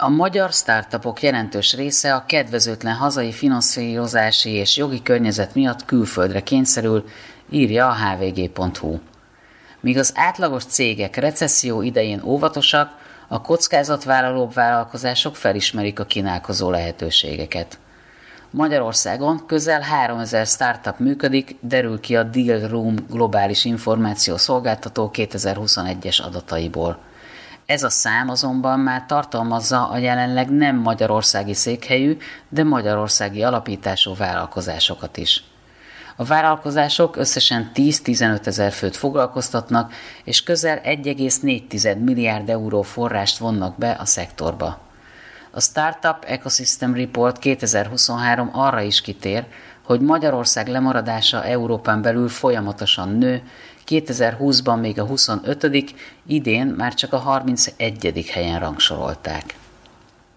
A magyar startupok jelentős része a kedvezőtlen hazai finanszírozási és jogi környezet miatt külföldre kényszerül, írja a hvg.hu. Míg az átlagos cégek recesszió idején óvatosak, a kockázatvállalóbb vállalkozások felismerik a kínálkozó lehetőségeket. Magyarországon közel 3000 startup működik, derül ki a Deal Room globális információ szolgáltató 2021-es adataiból. Ez a szám azonban már tartalmazza a jelenleg nem magyarországi székhelyű, de magyarországi alapítású vállalkozásokat is. A vállalkozások összesen 10-15 ezer főt foglalkoztatnak, és közel 1,4 milliárd euró forrást vonnak be a szektorba. A Startup Ecosystem Report 2023 arra is kitér, hogy Magyarország lemaradása Európán belül folyamatosan nő, 2020-ban még a 25., idén már csak a 31. helyen rangsorolták.